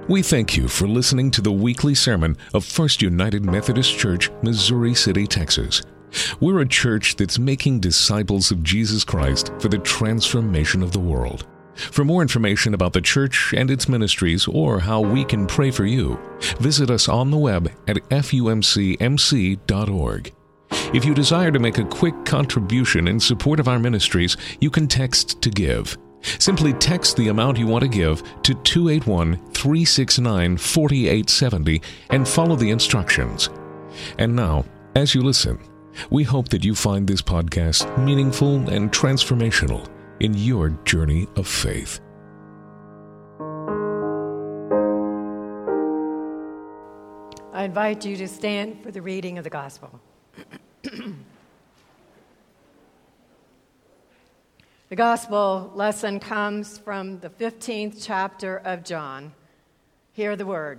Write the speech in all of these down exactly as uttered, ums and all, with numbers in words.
We thank you for listening to the weekly sermon of First United Methodist Church, Missouri City, Texas. We're a church that's making disciples of Jesus Christ for the transformation of the world. For more information about the church and its ministries or how we can pray for you, visit us on the web at f u m c m c dot org. If you desire to make a quick contribution in support of our ministries, you can text to give. Simply text the amount you want to give to two eight one, three six nine, four eight seven zero and follow the instructions. And now, as you listen, we hope that you find this podcast meaningful and transformational in your journey of faith. I invite you to stand for the reading of the gospel. The gospel lesson comes from the fifteenth chapter of John. Hear the word.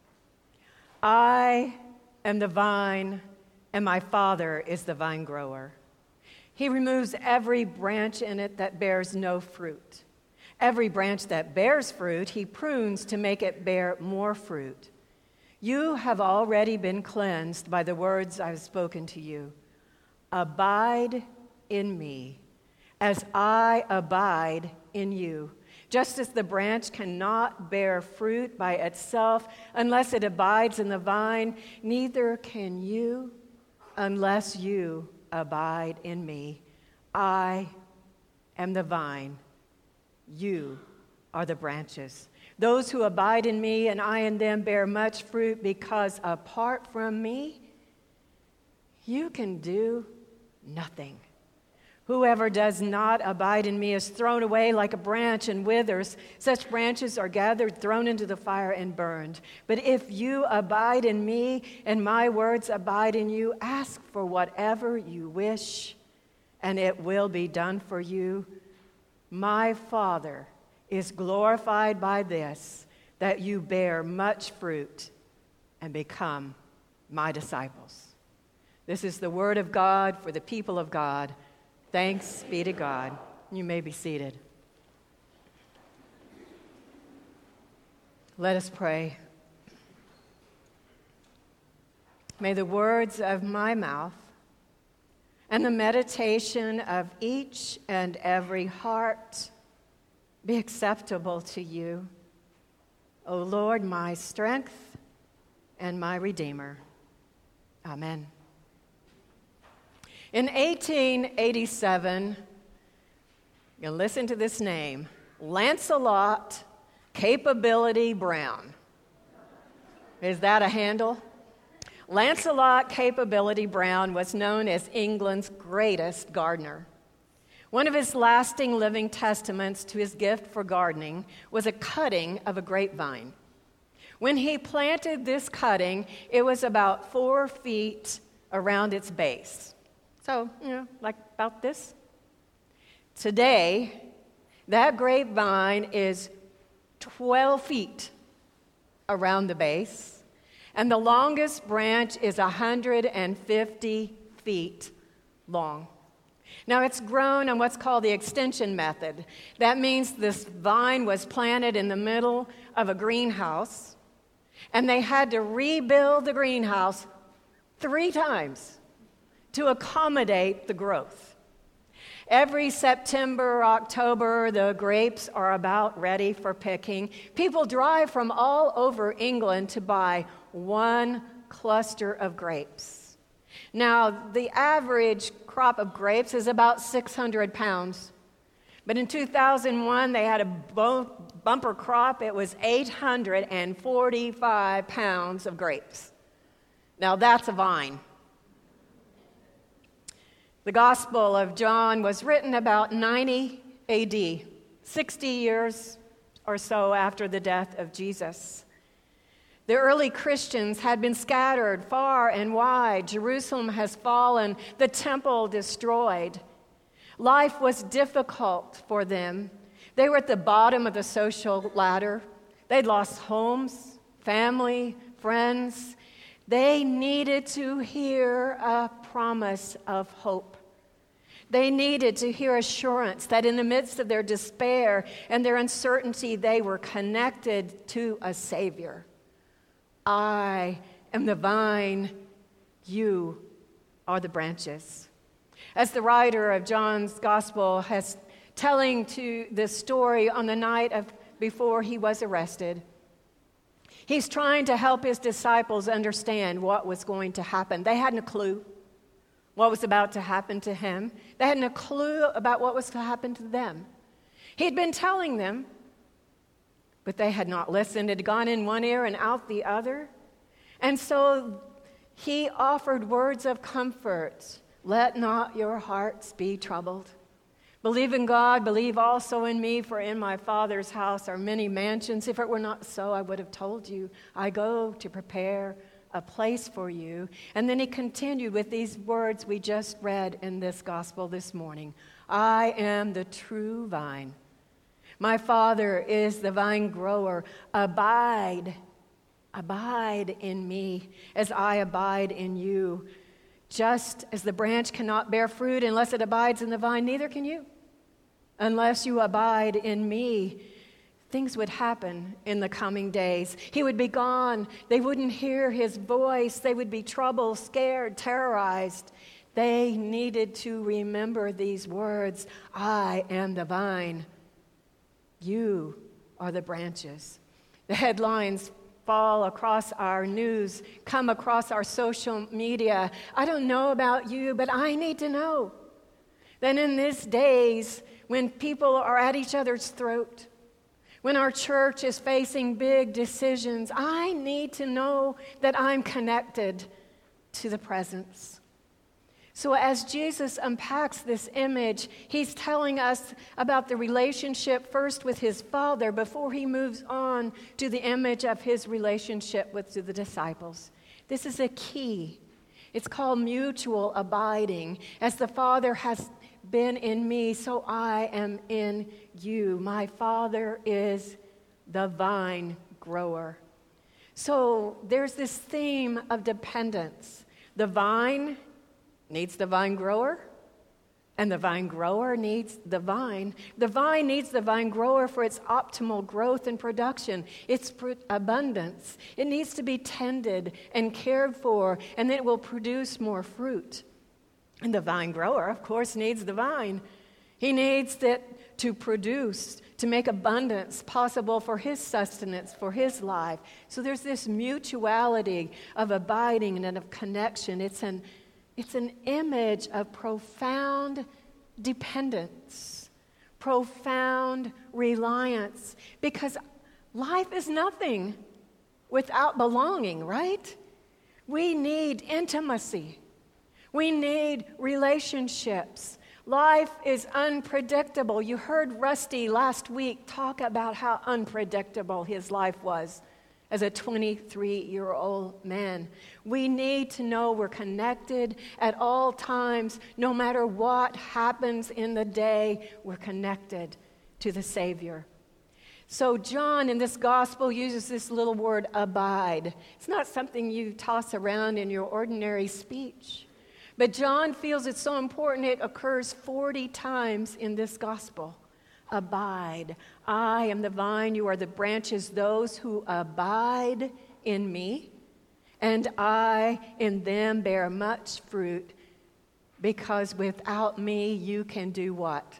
I am the vine, and my Father is the vine grower. He removes every branch in it that bears no fruit. Every branch that bears fruit, he prunes to make it bear more fruit. You have already been cleansed by the words I have spoken to you. Abide in me, as I abide in you. Just as the branch cannot bear fruit by itself unless it abides in the vine, neither can you unless you abide in me. I am the vine. You are the branches. Those who abide in me and I in them bear much fruit, because apart from me, you can do nothing. Whoever does not abide in me is thrown away like a branch and withers. Such branches are gathered, thrown into the fire, and burned. But if you abide in me and my words abide in you, ask for whatever you wish, and it will be done for you. My Father is glorified by this, that you bear much fruit and become my disciples. This is the word of God for the people of God. Thanks be to God. You may be seated. Let us pray. May the words of my mouth and the meditation of each and every heart be acceptable to you, O Lord, my strength and my Redeemer. Amen. In eighteen eighty-seven, you listen to this name, Lancelot Capability Brown. Is that a handle? Lancelot Capability Brown was known as England's greatest gardener. One of his lasting living testaments to his gift for gardening was a cutting of a grapevine. When he planted this cutting, it was about four feet around its base. So, you know, like about this. Today, that grapevine is twelve feet around the base, and the longest branch is one hundred fifty feet long. Now, it's grown on what's called the extension method. That means this vine was planted in the middle of a greenhouse, and they had to rebuild the greenhouse three times to accommodate the growth. Every September, October, the grapes are about ready for picking. People drive from all over England to buy one cluster of grapes. Now, the average crop of grapes is about six hundred pounds. But in two thousand one, they had a bumper crop. It was eight hundred forty-five pounds of grapes. Now, that's a vine. The Gospel of John was written about ninety A D, sixty years or so after the death of Jesus. The early Christians had been scattered far and wide. Jerusalem has fallen, the temple destroyed. Life was difficult for them. They were at the bottom of the social ladder. They'd lost homes, family, friends. They needed to hear a promise of hope. They needed to hear assurance that in the midst of their despair and their uncertainty, they were connected to a Savior. I am the vine, you are the branches. As the writer of John's Gospel has telling to this story on the night of before he was arrested, he's trying to help his disciples understand what was going to happen. They hadn't a clue what was about to happen to him. They hadn't a clue about what was to happen to them. He'd been telling them, but they had not listened. It had gone in one ear and out the other. And so he offered words of comfort. Let not your hearts be troubled. Believe in God, believe also in me, for in my Father's house are many mansions. If it were not so, I would have told you. I go to prepare a place for you. And then he continued with these words we just read in this gospel this morning. I am the true vine. My Father is the vine grower. Abide, abide in me as I abide in you. Just as the branch cannot bear fruit unless it abides in the vine, neither can you. Unless you abide in me, things would happen in the coming days. He would be gone. They wouldn't hear his voice. They would be troubled, scared, terrorized. They needed to remember these words. I am the vine. You are the branches. The headlines fall across our news, come across our social media. I don't know about you, but I need to know that in these days when people are at each other's throat, when our church is facing big decisions, I need to know that I'm connected to the presence. So as Jesus unpacks this image, he's telling us about the relationship first with his Father before he moves on to the image of his relationship with the disciples. This is a key. It's called mutual abiding. As the Father has been in me, so I am in you. My Father is the vine grower. So there's this theme of dependence. The vine needs the vine grower, and the vine grower needs the vine. The vine needs the vine grower for its optimal growth and production, its pr- abundance. It needs to be tended and cared for, and then it will produce more fruit. And the vine grower, of course, needs the vine. He needs it to produce, to make abundance possible for his sustenance, for his life. So there's this mutuality of abiding and of connection. It's an It's an image of profound dependence, profound reliance, because life is nothing without belonging, right? We need intimacy. We need relationships. Life is unpredictable. You heard Rusty last week talk about how unpredictable his life was as a twenty-three-year-old man. We need to know we're connected at all times. No matter what happens in the day, we're connected to the Savior. So John in this gospel uses this little word, abide. It's not something you toss around in your ordinary speech. But John feels it's so important it occurs forty times in this gospel. Abide. I am the vine, you are the branches, those who abide in me, and I in them bear much fruit, because without me you can do what?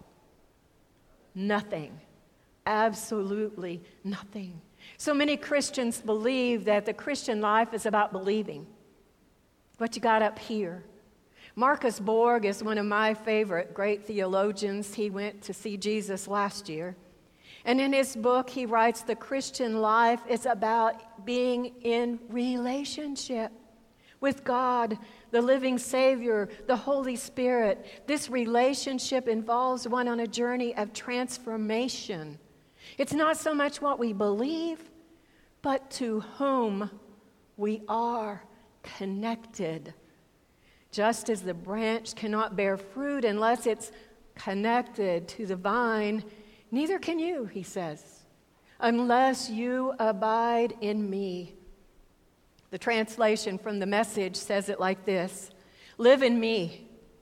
Nothing. Absolutely nothing. So many Christians believe that the Christian life is about believing. What you got up here. Marcus Borg is one of my favorite great theologians. He went to see Jesus last year. And in his book, he writes, the Christian life is about being in relationship with God, the living Savior, the Holy Spirit. This relationship involves one on a journey of transformation. It's not so much what we believe, but to whom we are connected. Just as the branch cannot bear fruit unless it's connected to the vine, neither can you, he says, unless you abide in me. The translation from the Message says it like this: live in me,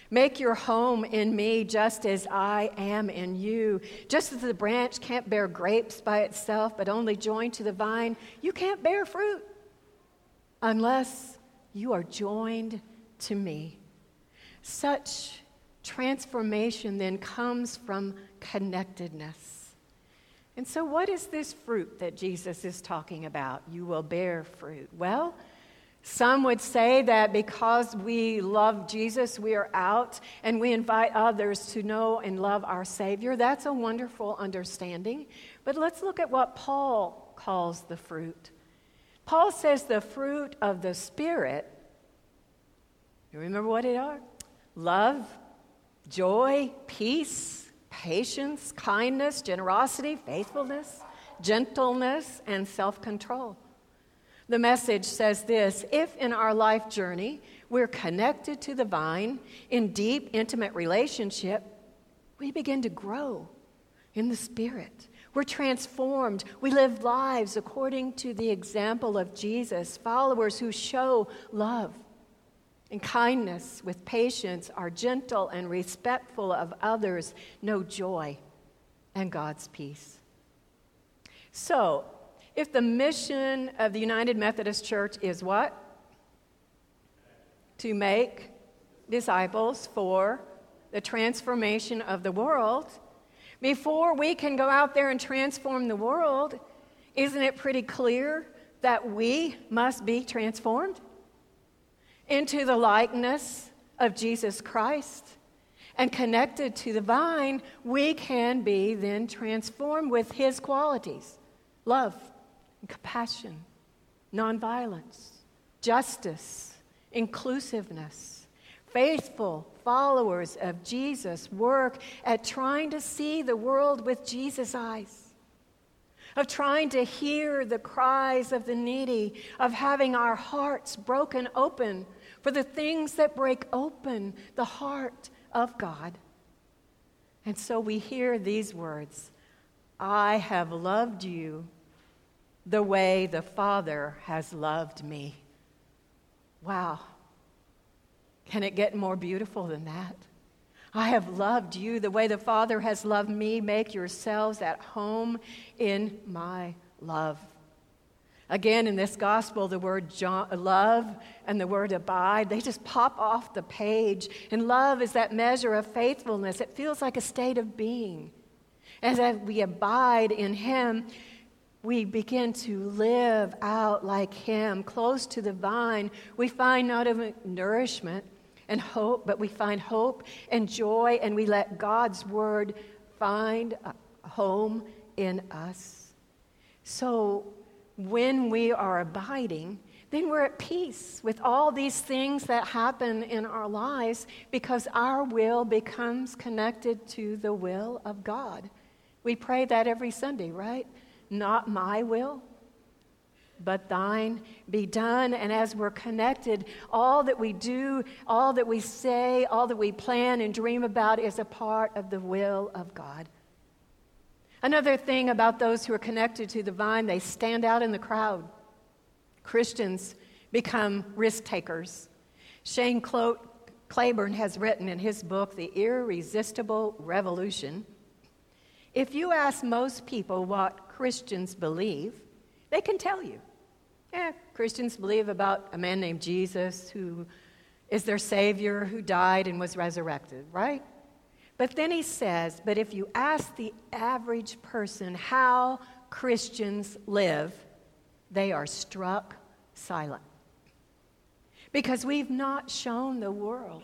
Make your home in me just as I am in you. Just as the branch can't bear grapes by itself, but only joined to the vine, you can't bear fruit unless you are joined to me. Such transformation then comes from connectedness. And so what is this fruit that Jesus is talking about? You will bear fruit. Well, some would say that because we love Jesus, we are out and we invite others to know and love our Savior. That's a wonderful understanding. But let's look at what Paul calls the fruit. Paul says the fruit of the Spirit, you remember what it are? Love, joy, peace, patience, kindness, generosity, faithfulness, gentleness, and self-control. The Message says this: if in our life journey we're connected to the vine in deep, intimate relationship, we begin to grow in the Spirit. We're transformed. We live lives according to the example of Jesus, followers who show love and kindness with patience, are gentle and respectful of others, know joy and God's peace. So, if the mission of the United Methodist Church is what? To make disciples for the transformation of the world, before we can go out there and transform the world, isn't it pretty clear that we must be transformed into the likeness of Jesus Christ? And connected to the vine, we can be then transformed with his qualities: love, compassion, nonviolence, justice, inclusiveness. Faithful followers of Jesus work at trying to see the world with Jesus' eyes, of trying to hear the cries of the needy, of having our hearts broken open for the things that break open the heart of God. And so we hear these words: I have loved you the way the Father has loved me. Wow. Can it get more beautiful than that? I have loved you the way the Father has loved me. Make yourselves at home in my love. Again, in this gospel, the word love and the word abide, they just pop off the page. And love is that measure of faithfulness. It feels like a state of being. As we abide in him, we begin to live out like him, close to the vine. We find not only nourishment and hope, but we find hope and joy, and we let God's word find a home in us. So when we are abiding, then we're at peace with all these things that happen in our lives because our will becomes connected to the will of God. We pray that every Sunday, right? Not my will, but thine be done. And as we're connected, all that we do, all that we say, all that we plan and dream about is a part of the will of God. Another thing about those who are connected to the vine, they stand out in the crowd. Christians become risk takers. Shane Clo- Claiborne has written in his book, The Irresistible Revolution, if you ask most people what Christians believe, they can tell you. Yeah, Christians believe about a man named Jesus who is their Savior, who died and was resurrected, right? But then he says, but if you ask the average person how Christians live, they are struck silent. Because we've not shown the world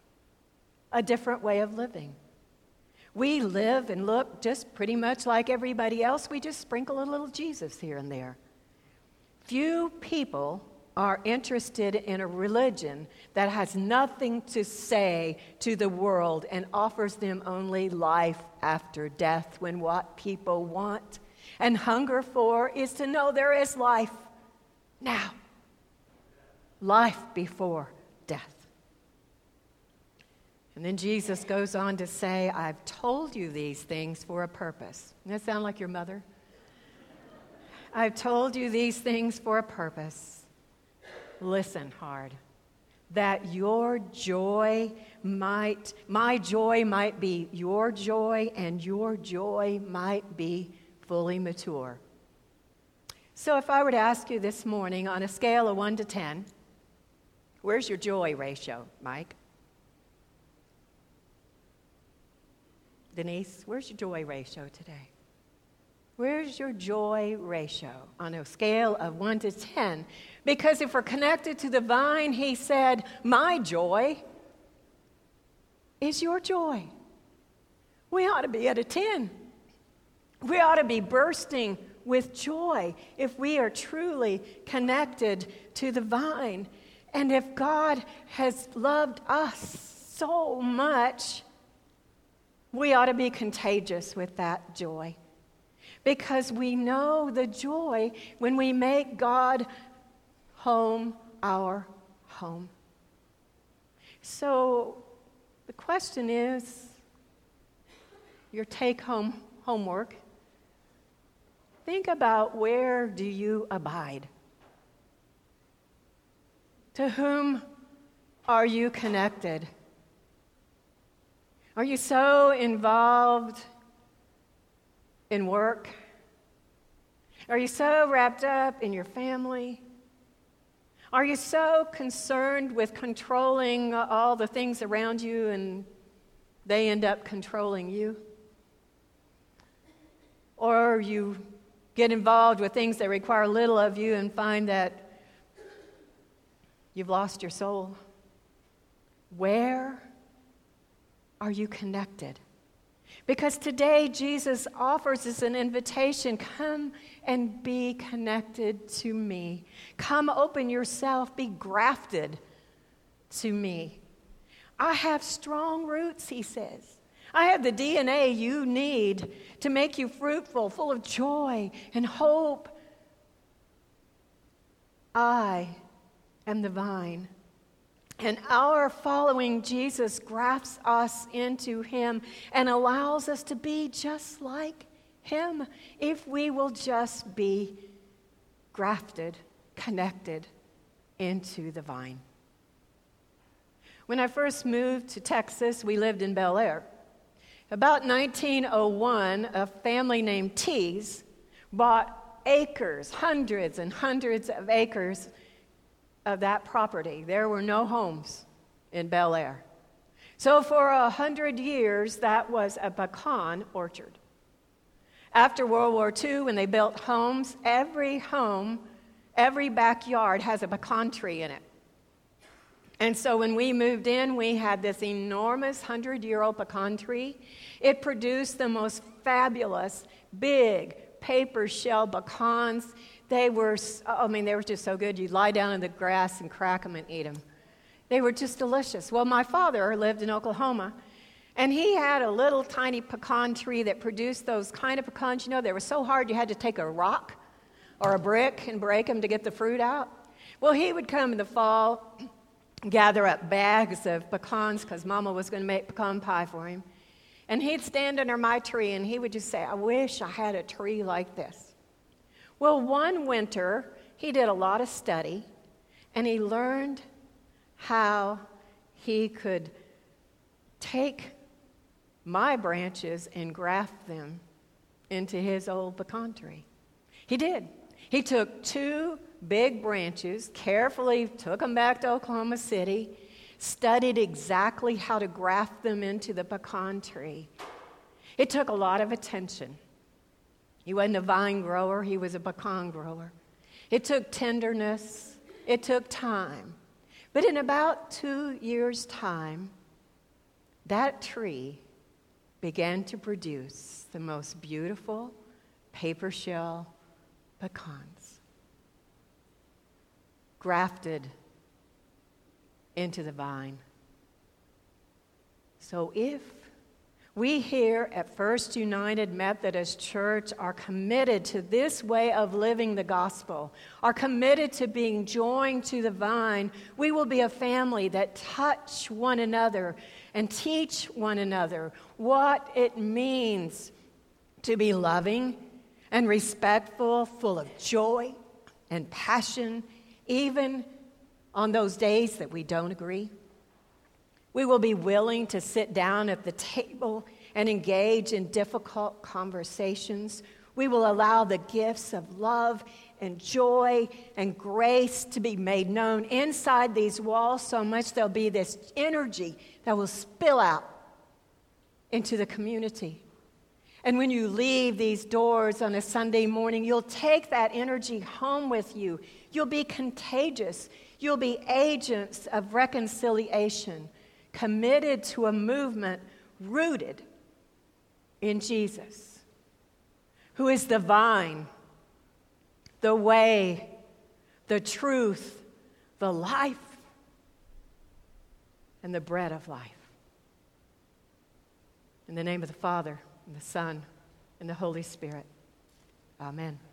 a different way of living. We live and look just pretty much like everybody else. We just sprinkle a little Jesus here and there. Few people are interested in a religion that has nothing to say to the world and offers them only life after death, when what people want and hunger for is to know there is life now, life before death. And then Jesus goes on to say, I've told you these things for a purpose. Doesn't that sound like your mother? I've told you these things for a purpose. Listen hard. that your joy might, my joy might be your joy, and your joy might be fully mature. So if I were to ask you this morning on a scale of one to ten, where's your joy ratio, Mike? Denise, where's your joy ratio today? Where's your joy ratio on a scale of one to ten? Because if we're connected to the vine, he said, my joy is your joy. We ought to be at a ten. We ought to be bursting with joy if we are truly connected to the vine. And if God has loved us so much, we ought to be contagious with that joy. Because we know the joy when we make God home our home. So the question is, your take-home homework, think about, where do you abide? To whom are you connected? Are you so involved in work? Are you so wrapped up in your family? Are you so concerned with controlling all the things around you and they end up controlling you? Or you get involved with things that require little of you and find that you've lost your soul? Where are you connected? Because today Jesus offers us an invitation. Come and be connected to me. Come open yourself, be grafted to me. I have strong roots, he says. I have the D N A you need to make you fruitful, full of joy and hope. I am the vine. And our following Jesus grafts us into him and allows us to be just like him if we will just be grafted, connected into the vine. When I first moved to Texas, we lived in Bel Air. About nineteen oh one, a family named Tees bought acres, hundreds and hundreds of acres of that property. There were no homes in Bel Air. So for a hundred years, that was a pecan orchard. After World War Two, when they built homes, every home, every backyard has a pecan tree in it. And so when we moved in, we had this enormous hundred-year-old pecan tree. It produced the most fabulous, big, paper shell pecans. They were, I mean, they were just so good. You'd lie down in the grass and crack them and eat them. They were just delicious. Well, my father lived in Oklahoma, and he had a little tiny pecan tree that produced those kind of pecans. You know, they were so hard you had to take a rock or a brick and break them to get the fruit out. Well, he would come in the fall, gather up bags of pecans because Mama was going to make pecan pie for him. And he'd stand under my tree, and he would just say, I wish I had a tree like this. Well, one winter, he did a lot of study, and he learned how he could take my branches and graft them into his old pecan tree. He did. He took two big branches, carefully took them back to Oklahoma City, studied exactly how to graft them into the pecan tree. It took a lot of attention. He wasn't a vine grower, he was a pecan grower. It took tenderness, it took time. But in about two years' time, that tree began to produce the most beautiful paper shell pecans, grafted into the vine. So if we here at First United Methodist Church are committed to this way of living the gospel, are committed to being joined to the vine, we will be a family that touch one another and teach one another what it means to be loving and respectful, full of joy and passion, even on those days that we don't agree. We will be willing to sit down at the table and engage in difficult conversations. We will allow the gifts of love and joy and grace to be made known inside these walls so much there'll be this energy that will spill out into the community. And when you leave these doors on a Sunday morning, you'll take that energy home with you. You'll be contagious. You'll be agents of reconciliation, committed to a movement rooted in Jesus, who is the vine, the way, the truth, the life, and the bread of life. In the name of the Father, and the Son, and the Holy Spirit. Amen.